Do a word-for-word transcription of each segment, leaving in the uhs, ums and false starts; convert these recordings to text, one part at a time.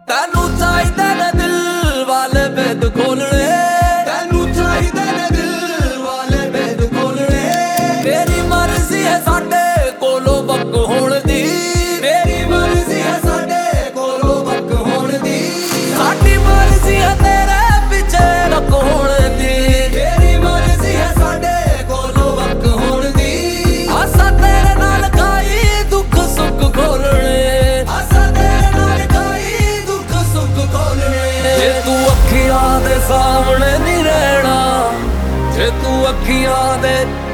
ਤੈਨੂੰ ਚਾਹੀਦੇ ਨੇ ਦਿਲ ਵਾਲੇ ਬੇਦ ਖੋਲਣੇ, ਤੈਨੂੰ ਚਾਹੀਦੇ ਨੇ ਦਿਲ ਵਾਲੇ ਬੇਦ ਖੋਲਣੇ। ਤੇਰੀ ਮਰਜ਼ੀ ਹੈ ਸਾਡੇ ਕੋਲੋਂ ਬੱਕ ਹੋਣ ਦੀ, ਤੇਰੀ ਮਰਜ਼ੀ ਹੈ ਸਾਡੇ ਕੋਲੋਂ ਬੱਕ ਹੋਣ ਦੀ। ਸਾਡੀ ਮਰਜ਼ੀ ਹੈ ਤੇਰੇ ਪਿੱਛੇ ਰੱਖ ਹੋਣ ਦੀ, ਤੇਰੀ ਮਰਜ਼ੀ ਹੈ ਸਾਡੇ ਕੋਲੋਂ ਬੱਕ ਹੋਣ ਦੀ। ਆਸਾਂ ਤੇਰੇ ਨਾਲ ਖਾਈ ਦੁੱਖ ਸੁੱਖ ਖੋਲਣੇ, ਆਸਾਂ ਤੇਰੇ ਨਾਲ ਖਾਈ ਦੁੱਖ ਸੁੱਖ ਖੋਲਣੇ। ਜੇ ਤੂੰ ਅੱਖੀਆਂ ਦੇ ਸਾਹਮਣੇ ਨਹੀਂ ਰਹਿਣਾ, ਜੇ ਤੂੰ ਅੱਖੀਆਂ ਦੇ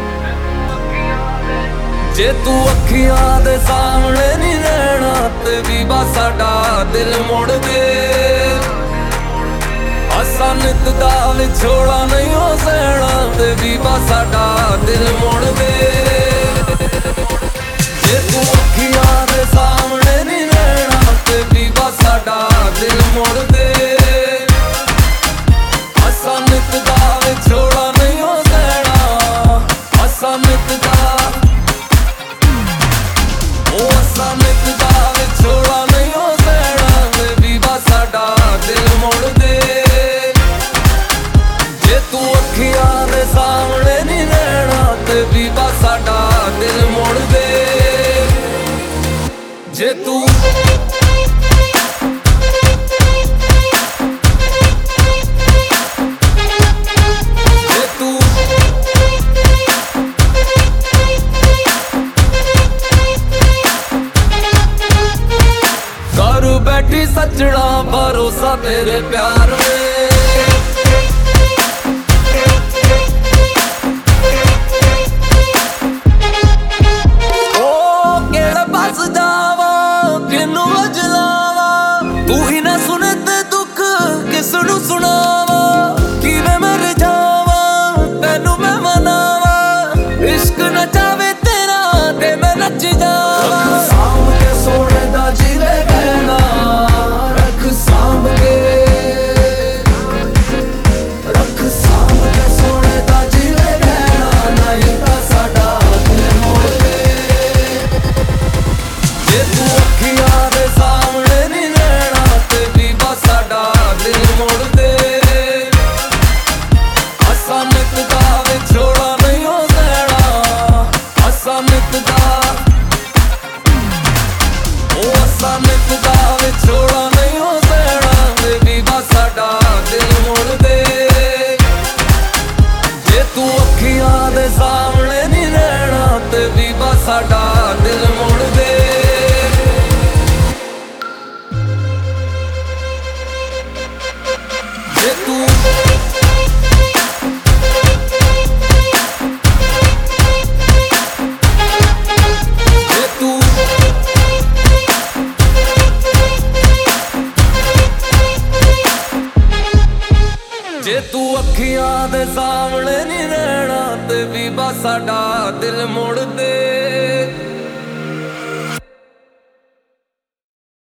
ਜੇ ਤੂੰ ਅੱਖੀਆਂ ਦੇ ਸਾਹਮਣੇ ਨਹੀਂ ਰਹਿਣਾ ਤੇ ਵੀ ਬਸ ਸਾਡਾ ਦਿਲ ਮੁੜ ਦੇ। ਅਸਾਂ ਨਿੱਤ ਦਾ ਵਿਛੋੜਾ ਨਹੀਂ ਹੋ ਸਹਿਣਾ ਤੇ ਵੀ ਬਸ ਸਾਡਾ ਦਿਲ ਮੁੜ ਦੇ। ਜੇ ਤੂੰ ਅੱਖੀਆਂ ਦੇ ਸਾਹਮਣੇ ਨਹੀਂ ਰਹਿਣਾ ਤੇ ਵੀ ਬਸ ਸਾਡਾ ਦਿਲ ਮੁੜ ਦੇ। ਅਸਾਂ ਨਿੱਤ ਦਾ ਵਿਛੋੜਾ ਨਹੀਂ ਹੋ ਸਹਿਣਾ, ਅਸਾਂ ਨਿੱਤ ਦਾ ਉਹ ਅਸਾਂ ਨਿੱਤ ਦਾ ਵਿਛੋੜਾ ਨਹੀਂ ਹੋ ਸਹਿਣਾ ਤੇ ਵੀ ਬਸ ਸਾਡਾ ਦਿਲ ਮੁੜ ਦੇ। ਜੇ ਤੂੰ ਅੱਖੀਆਂ ਦੇ ਸਾਹਮਣੇ ਨਹੀਂ ਰਹਿਣਾ ਤੇ ਵੀ ਬਸ ਸਾਡਾ ਦਿਲ ਮੁੜ ਦੇ। ਜੇ ਤੂੰ बैठी सजना भरोसा तेरे प्यार में, ओ केड़े पास जावा किनू अजलावा। तू ही ना सुने ते दुख किसनू सुनावा, किवें मर जावा तैनू मैं मनावा। इश्क न चावे तेरा ते मैं नच जावा। साम के सोने दा जीवे कहना रख साम के, रख साम के सोने दा जीवे कहना नहीं तां साडा दिल मोड़ दे। जे तू अखियां दे सामने नहीं रहना ते भी बस साडा दिल मोड़ दे। असां नित दा विछोड़ा नहीं हो सैना, असां नित दा ओ असां नित दा विछोड़ा नहीं हो सैना ते भी बस साडा दिल मुड़ दे। जे तू अखियां दे सामने नहीं रहना ते भी बस साडा दिल मुड़ दे। जे तू जे तू जे तू अखियां दे सामने नहीं रहना ते भी बस साडा दिल मुड़ दे।